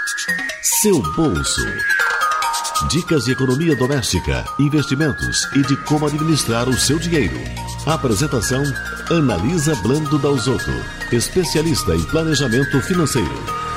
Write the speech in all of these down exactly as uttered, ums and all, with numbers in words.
Seu bolso. Dicas de economia doméstica, investimentos e de como administrar o seu dinheiro. Apresentação: Analisa Blando Dalzotto, especialista em planejamento financeiro.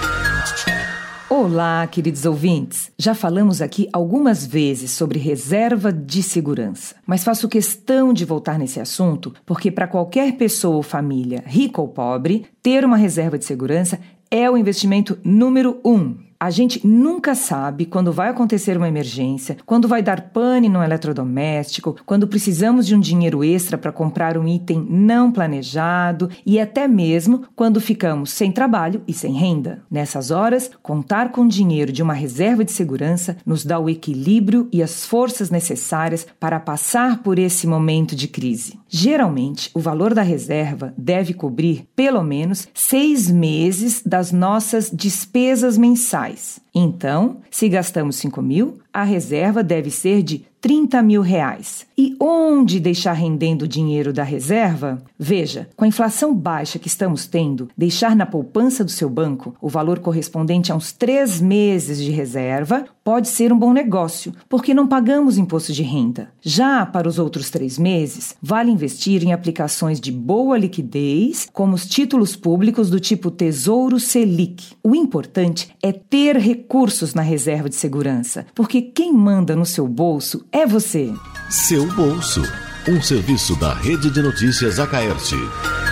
Olá, queridos ouvintes. Já falamos aqui algumas vezes sobre reserva de segurança, mas faço questão de voltar nesse assunto porque para qualquer pessoa ou família, rica ou pobre, ter uma reserva de segurança é o investimento número um. A gente nunca sabe quando vai acontecer uma emergência, quando vai dar pane no eletrodoméstico, quando precisamos de um dinheiro extra para comprar um item não planejado e até mesmo quando ficamos sem trabalho e sem renda. Nessas horas, contar com o dinheiro de uma reserva de segurança nos dá o equilíbrio e as forças necessárias para passar por esse momento de crise. Geralmente, o valor da reserva deve cobrir pelo menos seis meses das nossas despesas mensais. Então, se gastamos cinco mil, a reserva deve ser de trinta mil reais. E onde deixar rendendo o dinheiro da reserva? Veja, com a inflação baixa que estamos tendo, deixar na poupança do seu banco o valor correspondente a uns três meses de reserva pode ser um bom negócio, porque não pagamos imposto de renda. Já para os outros três meses, vale investir em aplicações de boa liquidez, como os títulos públicos do tipo Tesouro Selic. O importante é ter recursos na reserva de segurança, porque quem manda no seu bolso é você. Seu bolso, um serviço da Rede de Notícias Acaerte.